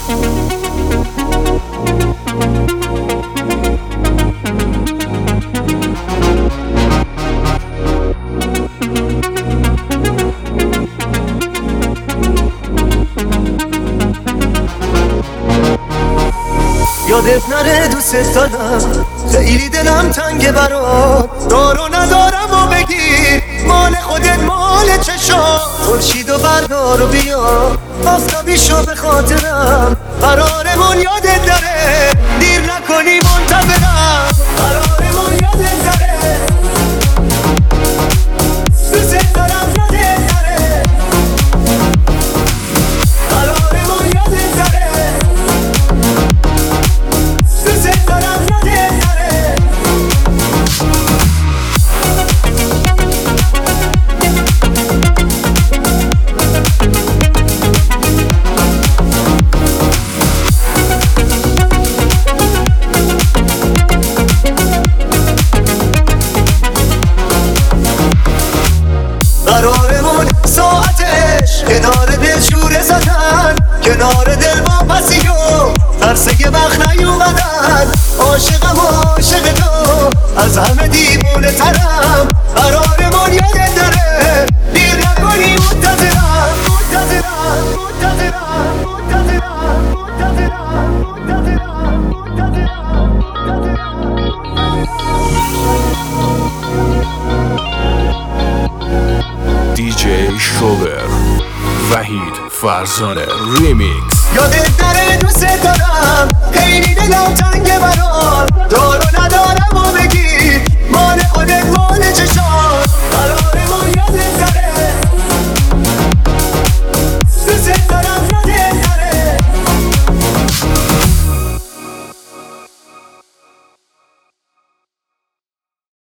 یادت نره دوست دارم، خیلی دلم تنگه برات، دارو ندارم و بگیر مال خودت مال چشام. خورشید و بردار و بیا آفتابی شو به خاطرم، قرارمون یادت داره دیر نکنی منتظرم، قرارمون یادت داره دوست دارم یادت داره، قرارمون یادت داره دوست دارم یادت داره. قرارمون ساعتش کنار دل شوره زدن، کنار دل با پسی و ترسه وقت نیومدن. عاشقم و عاشق تو از همه دیوونه ترم، قرارمون یادت داره دیر نکنی منتظرم، منتظرم منتظرم منتظرم منتظرم منتظرم DJ شوبر وحید فرزانه ریمیکس. یادت نره دوست دارم، خیلی دلم تنگه برات، دارو ندارم و بگیر مال خودت مال چشام، قرارمون